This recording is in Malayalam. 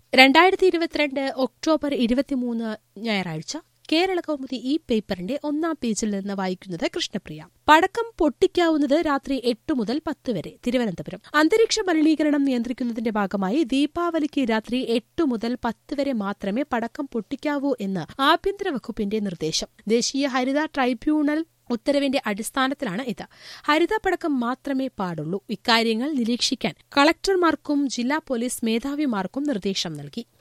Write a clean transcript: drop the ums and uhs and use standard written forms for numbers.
2022 ഒക്ടോബർ 23 ഞായറാഴ്ച കേരള കൗമുദി ഈ പേപ്പറിന്റെ ഒന്നാം പേജിൽ നിന്ന് വായിക്കുന്നത് കൃഷ്ണപ്രിയ. പടക്കം പൊട്ടിക്കാവുന്നത് രാത്രി 8 മുതൽ 10 വരെ. തിരുവനന്തപുരം. അന്തരീക്ഷ മലിനീകരണം നിയന്ത്രിക്കുന്നതിന്റെ ഭാഗമായി ദീപാവലിക്ക് രാത്രി 8 മുതൽ 10 വരെ മാത്രമേ പടക്കം പൊട്ടിക്കാവൂ എന്ന് ആഭ്യന്തര വകുപ്പിന്റെ നിർദ്ദേശം. ദേശീയ ഹരിത ട്രൈബ്യൂണൽ ഉത്തരവിന്റെ അടിസ്ഥാനത്തിലാണ് ഇത്. ഹരിത പടക്കം മാത്രമേ പാടുള്ളൂ. ഇക്കാര്യങ്ങൾ നിരീക്ഷിക്കാൻ കളക്ടർമാർക്കും ജില്ലാ പോലീസ് മേധാവിമാർക്കും നിർദ്ദേശം നൽകി.